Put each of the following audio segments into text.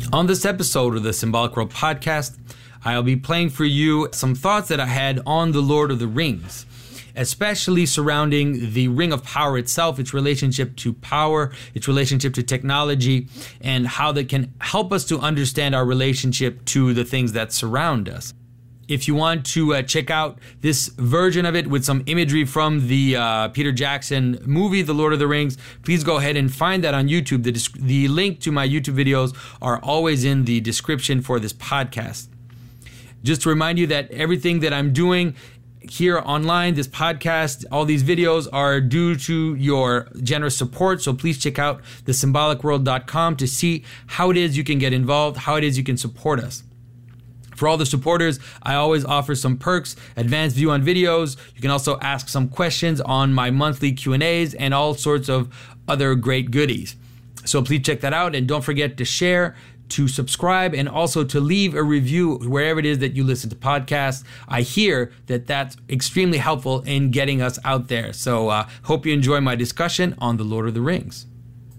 On this episode of the Symbolic World Podcast, I'll be playing for you some thoughts that I had on the Lord of the Rings, especially surrounding the Ring of Power itself, its relationship to power, its relationship to technology, and how that can help us to understand our relationship to the things that surround us. If you want to check out this version of it with some imagery from the Peter Jackson movie, The Lord of the Rings, please go ahead and find that on YouTube. The link to my YouTube videos are always in the description for this podcast. Just to remind you that everything that I'm doing here online, this podcast, all these videos are due to your generous support. So please check out thesymbolicworld.com to see how it is you can get involved, how it is you can support us. For all the supporters, I always offer some perks, advanced view on videos. You can also ask some questions on my monthly Q&As and all sorts of other great goodies. So please check that out, and don't forget to share, to subscribe, and also to leave a review wherever it is that you listen to podcasts. I hear that that's extremely helpful in getting us out there. So hope you enjoy my discussion on The Lord of the Rings.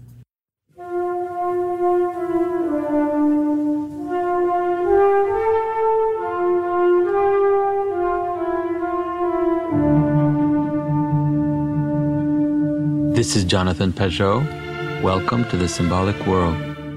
This is Jonathan Pageau. Welcome to the Symbolic World.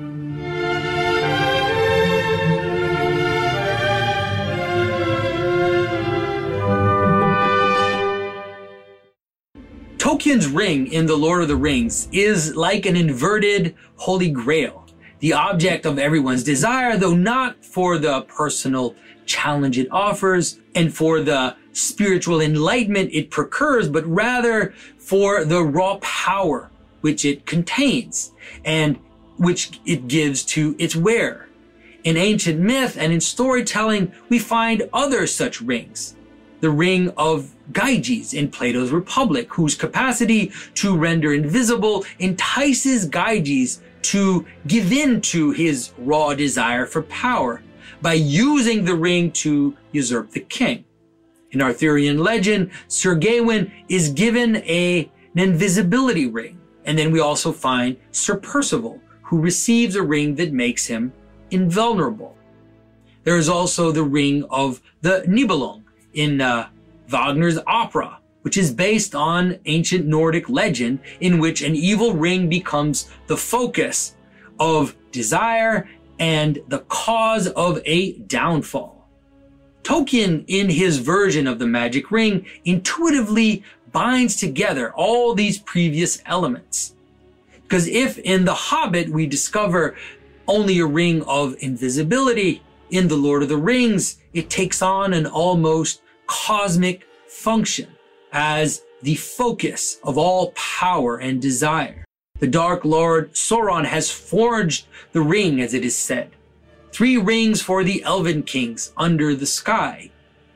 Tolkien's ring in The Lord of the Rings is like an inverted Holy Grail, the object of everyone's desire, though not for the personal challenge it offers and for the spiritual enlightenment it procures, but rather for the raw power which it contains and which it gives to its wearer. In ancient myth and in storytelling, we find other such rings. The ring of Gyges in Plato's Republic, whose capacity to render invisible entices Gyges to give in to his raw desire for power by using the ring to usurp the king. In Arthurian legend, Sir Gawain is given an invisibility ring. And then we also find Sir Percival, who receives a ring that makes him invulnerable. There is also the ring of the Nibelung in Wagner's opera, which is based on ancient Nordic legend in which an evil ring becomes the focus of desire and the cause of a downfall. Tolkien, in his version of the magic ring, intuitively binds together all these previous elements. Because if in The Hobbit we discover only a ring of invisibility, in The Lord of the Rings it takes on an almost cosmic function as the focus of all power and desire. The Dark Lord Sauron has forged the ring, as it is said. 3 rings for the Elven kings under the sky,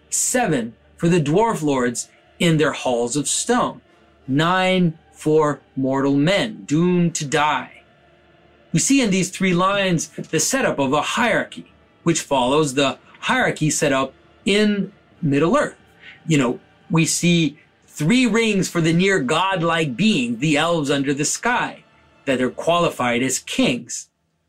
7 for the Dwarf lords in their halls of stone, 9 for mortal men doomed to die. We see in these 3 lines the setup of a hierarchy, which follows the hierarchy set up in Middle-earth. We see 3 rings for the near godlike being, the elves under the sky, that are qualified as kings.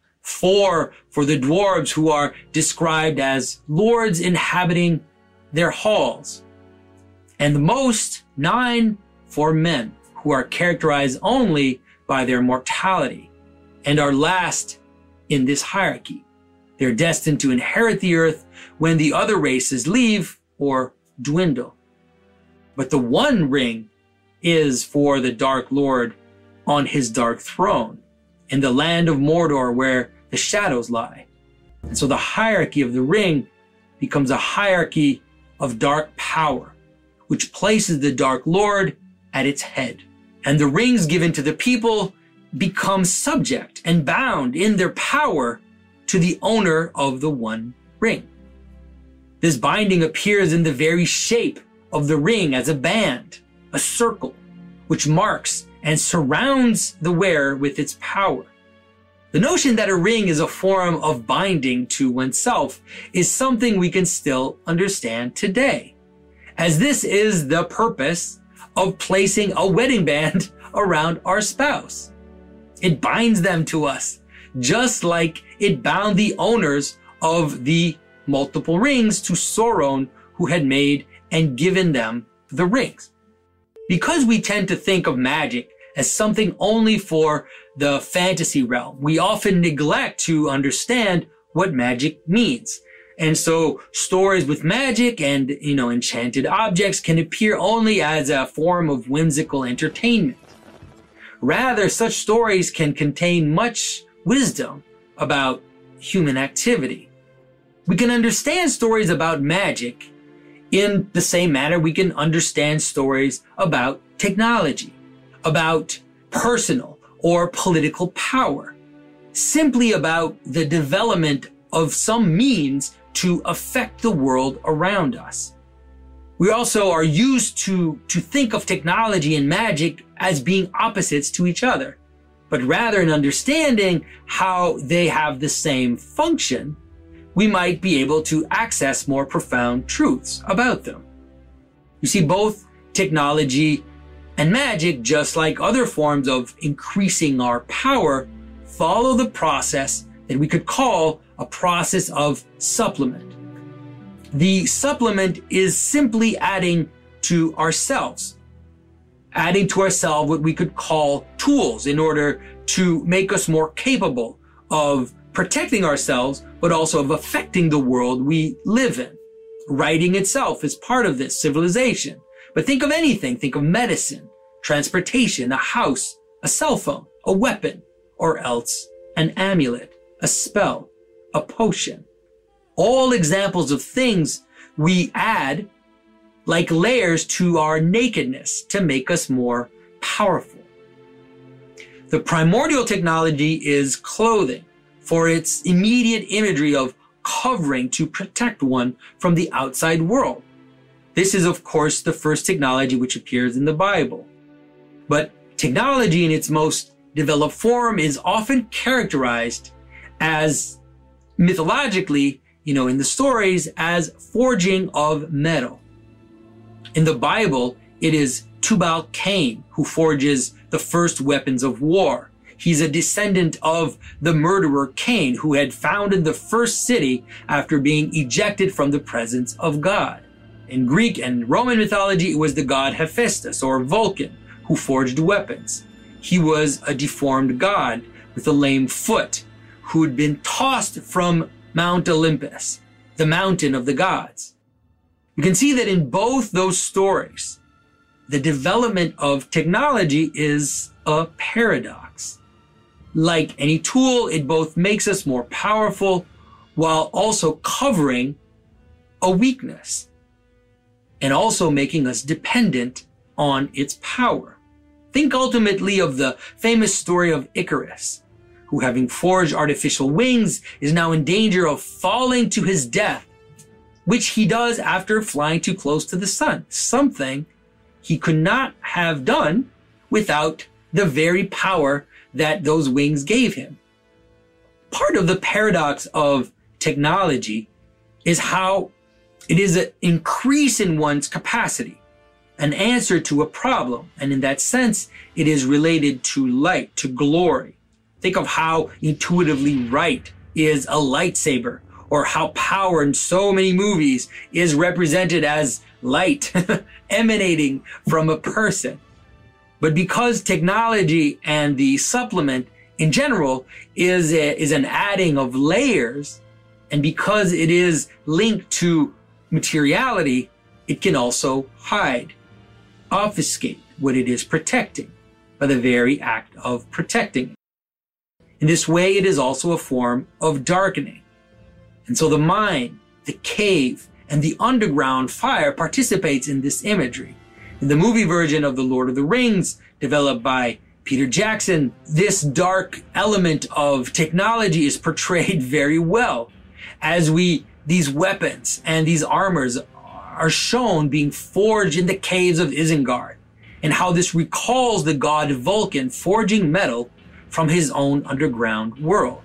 4 for the dwarves, who are described as lords inhabiting their halls. And the most, 9 for men, who are characterized only by their mortality and are last in this hierarchy. They're destined to inherit the earth when the other races leave or dwindle. But the one ring is for the Dark Lord on his dark throne in the land of Mordor, where the shadows lie. And so the hierarchy of the ring becomes a hierarchy of dark power, which places the Dark Lord at its head. And the rings given to the people become subject and bound in their power to the owner of the one ring. This binding appears in the very shape of the ring as a band, a circle, which marks and surrounds the wearer with its power. The notion that a ring is a form of binding to oneself is something we can still understand today, as this is the purpose of placing a wedding band around our spouse. It binds them to us, just like it bound the owners of the multiple rings to Sauron, who had made and given them the rings. Because we tend to think of magic as something only for the fantasy realm, we often neglect to understand what magic means. And so stories with magic and, enchanted objects can appear only as a form of whimsical entertainment. Rather, such stories can contain much wisdom about human activity. We can understand stories about magic in the same manner we can understand stories about technology, about personal or political power, simply about the development of some means to affect the world around us. We also are used to think of technology and magic as being opposites to each other, but rather in understanding how they have the same function, we might be able to access more profound truths about them. You see, both technology and magic, just like other forms of increasing our power, follow the process that we could call a process of supplement. The supplement is simply adding to ourselves what we could call tools in order to make us more capable of protecting ourselves, but also of affecting the world we live in. Writing itself is part of this civilization. But think of anything. Think of medicine, transportation, a house, a cell phone, a weapon, or else an amulet, a spell, a potion. All examples of things we add like layers to our nakedness to make us more powerful. The primordial technology is clothing, for its immediate imagery of covering to protect one from the outside world. This is, of course, the first technology which appears in the Bible. But technology in its most developed form is often characterized as mythologically, in the stories, as forging of metal. In the Bible, it is Tubal-Cain who forges the first weapons of war. He's a descendant of the murderer Cain, who had founded the first city after being ejected from the presence of God. In Greek and Roman mythology, it was the god Hephaestus, or Vulcan, who forged weapons. He was a deformed god with a lame foot, who had been tossed from Mount Olympus, the mountain of the gods. You can see that in both those stories, the development of technology is a paradox. Like any tool, it both makes us more powerful while also covering a weakness and also making us dependent on its power. Think ultimately of the famous story of Icarus, who, having forged artificial wings, is now in danger of falling to his death, which he does after flying too close to the sun, something he could not have done without the very power that those wings gave him. Part of the paradox of technology is how it is an increase in one's capacity, an answer to a problem. And in that sense, it is related to light, to glory. Think of how intuitively right is a lightsaber, or how power in so many movies is represented as light emanating from a person. But because technology and the supplement in general is an adding of layers, and because it is linked to materiality, it can also hide, obfuscate what it is protecting by the very act of protecting it. In this way, it is also a form of darkening. And so the mine, the cave, and the underground fire participates in this imagery. In the movie version of The Lord of the Rings, developed by Peter Jackson, this dark element of technology is portrayed very well, as these weapons and these armors are shown being forged in the caves of Isengard, and how this recalls the god Vulcan forging metal from his own underground world.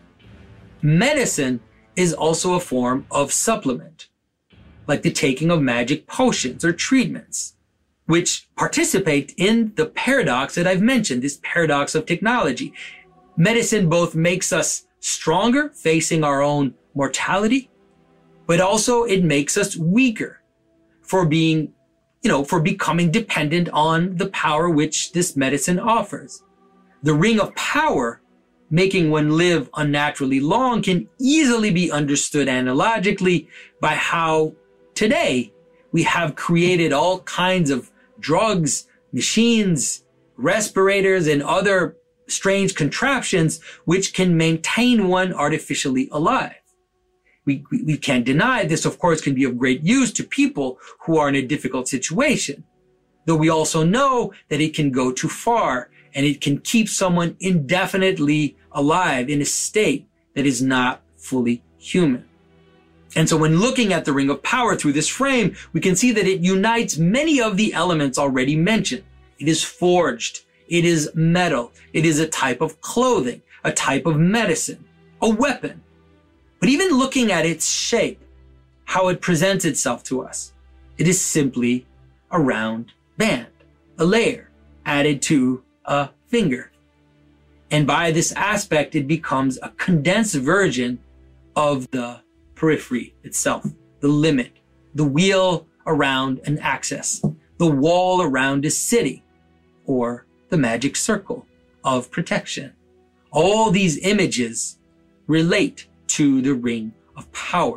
Medicine is also a form of supplement, like the taking of magic potions or treatments, which participate in the paradox that I've mentioned, this paradox of technology. Medicine both makes us stronger facing our own mortality, but also it makes us weaker for being, for becoming dependent on the power which this medicine offers. The ring of power, making one live unnaturally long, can easily be understood analogically by how today we have created all kinds of drugs, machines, respirators, and other strange contraptions which can maintain one artificially alive. We can't deny this, of course, can be of great use to people who are in a difficult situation, though we also know that it can go too far and it can keep someone indefinitely alive in a state that is not fully human. And so when looking at the ring of power through this frame, we can see that it unites many of the elements already mentioned. It is forged. It is metal. It is a type of clothing, a type of medicine, a weapon. But even looking at its shape, how it presents itself to us, it is simply a round band, a layer added to a finger. And by this aspect, it becomes a condensed version of the periphery itself, the limit, the wheel around an axis, the wall around a city, or the magic circle of protection. All these images relate to the ring of power.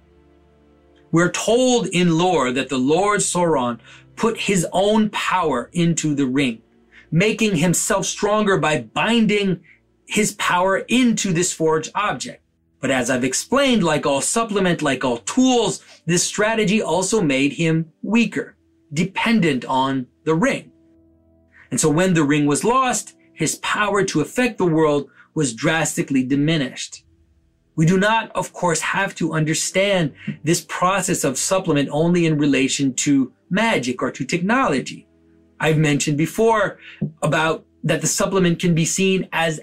We're told in lore that the Lord Sauron put his own power into the ring, making himself stronger by binding his power into this forged object. But as I've explained, like all supplement, like all tools, this strategy also made him weaker, dependent on the ring. And so when the ring was lost, his power to affect the world was drastically diminished. We do not, of course, have to understand this process of supplement only in relation to magic or to technology. I've mentioned before about that the supplement can be seen as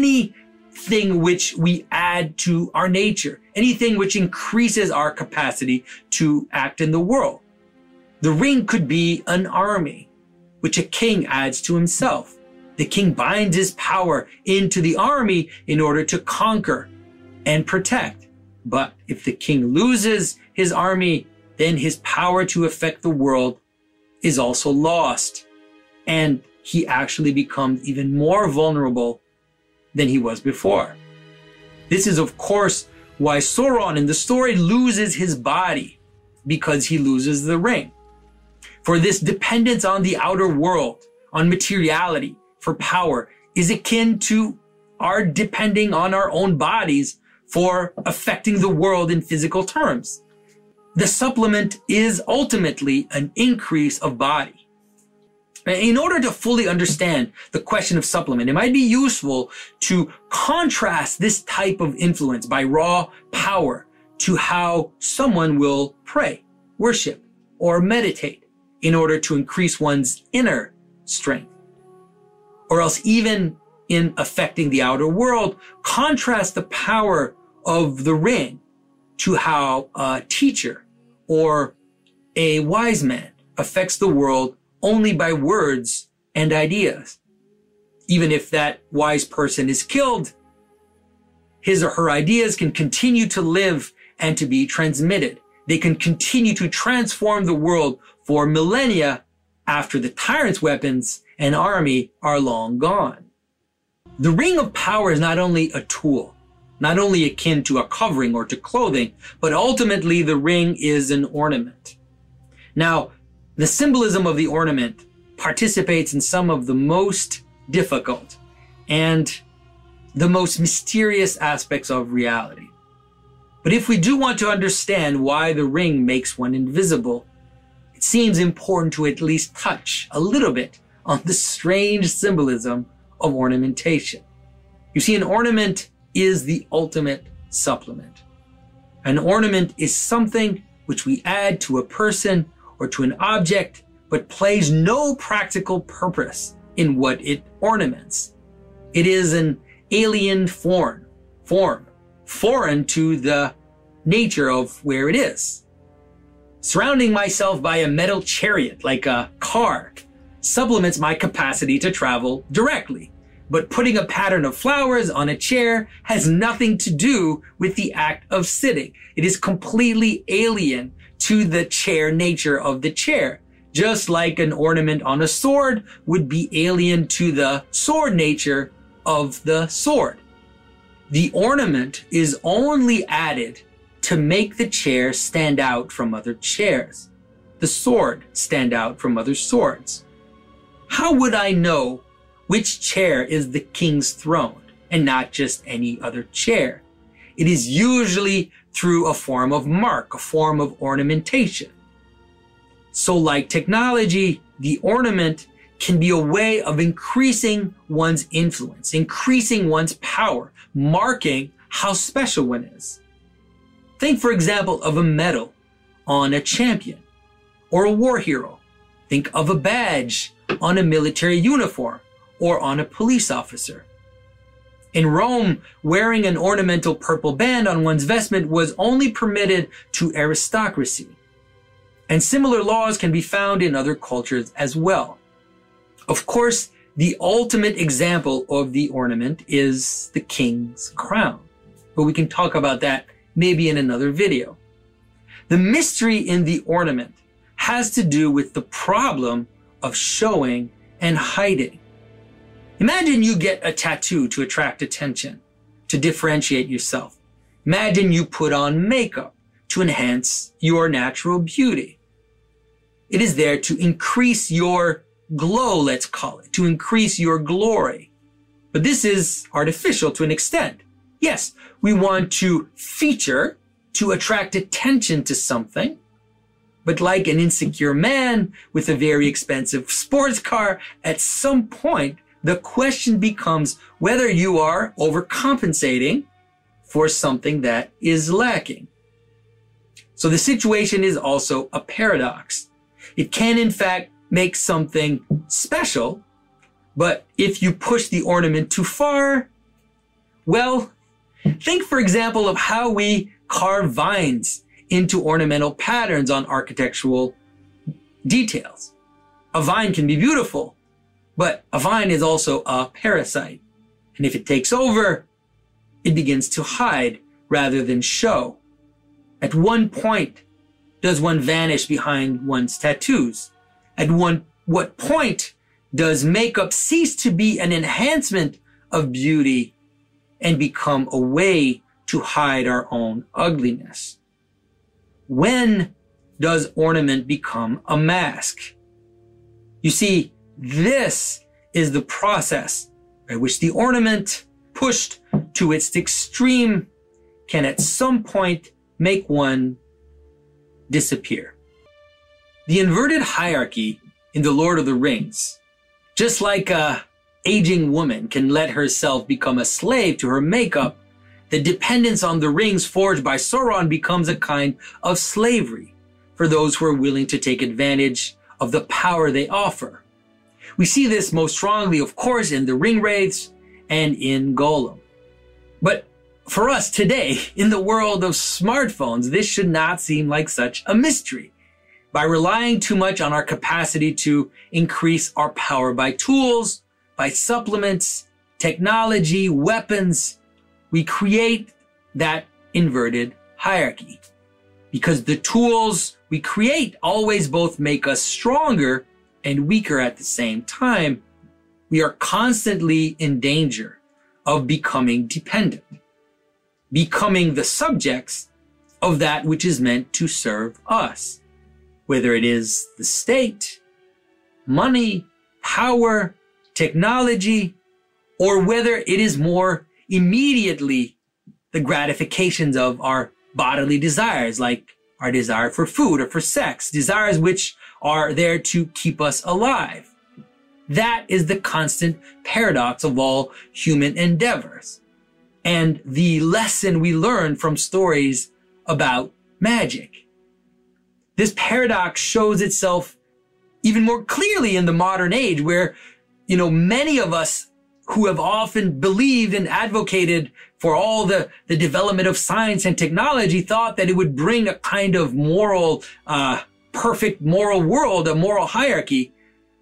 anything which we add to our nature, anything which increases our capacity to act in the world. The ring could be an army, which a king adds to himself. The king binds his power into the army in order to conquer and protect. But if the king loses his army, then his power to affect the world is also lost. And he actually becomes even more vulnerable than he was before. This is, of course, why Sauron in the story loses his body, because he loses the ring. For this dependence on the outer world, on materiality, for power, is akin to our depending on our own bodies for affecting the world in physical terms. The supplement is ultimately an increase of body. In order to fully understand the question of supplement, it might be useful to contrast this type of influence by raw power to how someone will pray, worship, or meditate in order to increase one's inner strength. Or else even in affecting the outer world, contrast the power of the ring to how a teacher or a wise man affects the world only by words and ideas. Even if that wise person is killed, his or her ideas can continue to live and to be transmitted. They can continue to transform the world for millennia after the tyrant's weapons and army are long gone. The ring of power is not only a tool, not only akin to a covering or to clothing, but ultimately the ring is an ornament. Now, the symbolism of the ornament participates in some of the most difficult and the most mysterious aspects of reality. But if we do want to understand why the ring makes one invisible, it seems important to at least touch a little bit on the strange symbolism of ornamentation. You see, an ornament is the ultimate supplement. An ornament is something which we add to a person or to an object, but plays no practical purpose in what it ornaments. It is an alien form, foreign to the nature of where it is. Surrounding myself by a metal chariot like a car supplements my capacity to travel directly. But putting a pattern of flowers on a chair has nothing to do with the act of sitting. It is completely alien to the chair nature of the chair. Just like an ornament on a sword would be alien to the sword nature of the sword. The ornament is only added to make the chair stand out from other chairs, the sword stand out from other swords. How would I know which chair is the king's throne and not just any other chair? It is usually through a form of mark, a form of ornamentation. So like technology, the ornament can be a way of increasing one's influence, increasing one's power, marking how special one is. Think, for example, of a medal on a champion or a war hero. Think of a badge on a military uniform or on a police officer. In Rome, wearing an ornamental purple band on one's vestment was only permitted to aristocracy. And similar laws can be found in other cultures as well. Of course, the ultimate example of the ornament is the king's crown, but we can talk about that maybe in another video. The mystery in the ornament has to do with the problem of showing and hiding. Imagine you get a tattoo to attract attention, to differentiate yourself. Imagine you put on makeup to enhance your natural beauty. It is there to increase your glow, let's call it, to increase your glory. But this is artificial to an extent. Yes, we want to feature, to attract attention to something. But like an insecure man with a very expensive sports car, at some point, the question becomes whether you are overcompensating for something that is lacking. So the situation is also a paradox. It can, in fact, make something special, but if you push the ornament too far, well, think, for example, of how we carve vines into ornamental patterns on architectural details. A vine can be beautiful, but a vine is also a parasite. And if it takes over, it begins to hide rather than show. At one point, does one vanish behind one's tattoos? At what point does makeup cease to be an enhancement of beauty and become a way to hide our own ugliness? When does ornament become a mask? You see, this is the process by which the ornament, pushed to its extreme, can at some point make one disappear. The inverted hierarchy in The Lord of the Rings, just like a aging woman can let herself become a slave to her makeup, the dependence on the rings forged by Sauron becomes a kind of slavery for those who are willing to take advantage of the power they offer. We see this most strongly, of course, in the Ringwraiths and in Gollum. But for us today, in the world of smartphones, this should not seem like such a mystery. By relying too much on our capacity to increase our power by tools, by supplements, technology, weapons, we create that inverted hierarchy. Because the tools we create always both make us stronger and weaker at the same time, we are constantly in danger of becoming dependent, becoming the subjects of that which is meant to serve us, whether it is the state, money, power, technology, or whether it is more immediately the gratifications of our bodily desires, like our desire for food or for sex, desires which are there to keep us alive. That is the constant paradox of all human endeavors. And the lesson we learn from stories about magic. This paradox shows itself even more clearly in the modern age where, many of us who have often believed and advocated for all the development of science and technology thought that it would bring a kind of moral, perfect moral world, a moral hierarchy.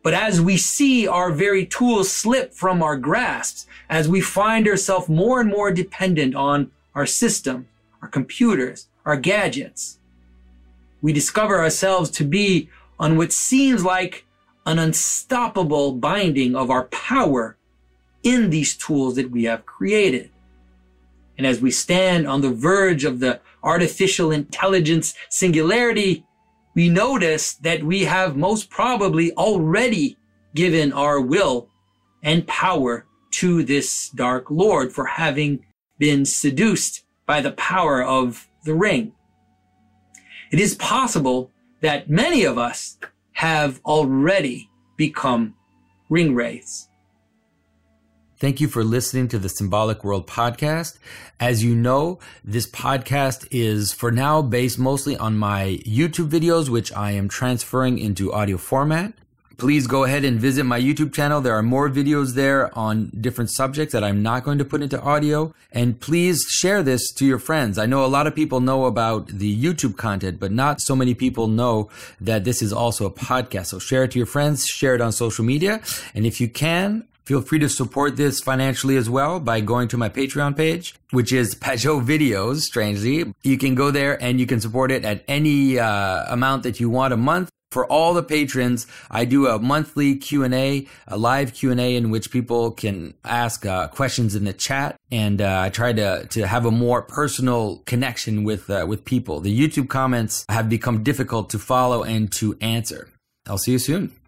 But as we see our very tools slip from our grasps, as we find ourselves more and more dependent on our system, our computers, our gadgets, we discover ourselves to be on what seems like an unstoppable binding of our power in these tools that we have created. And as we stand on the verge of the artificial intelligence singularity, we notice that we have most probably already given our will and power to this dark lord for having been seduced by the power of the ring. It is possible that many of us have already become ring wraiths. Thank you for listening to the Symbolic World podcast. As you know, this podcast is for now based mostly on my YouTube videos, which I am transferring into audio format. Please go ahead and visit my YouTube channel. There are more videos there on different subjects that I'm not going to put into audio. And please share this to your friends. I know a lot of people know about the YouTube content, but not so many people know that this is also a podcast. So share it to your friends, share it on social media. And if you can, feel free to support this financially as well by going to my Patreon page, which is Pageau Videos, strangely. You can go there and you can support it at any amount that you want a month. For all the patrons, I do a monthly Q&A, a live Q&A in which people can ask questions in the chat. And I try to have a more personal connection with people. The YouTube comments have become difficult to follow and to answer. I'll see you soon.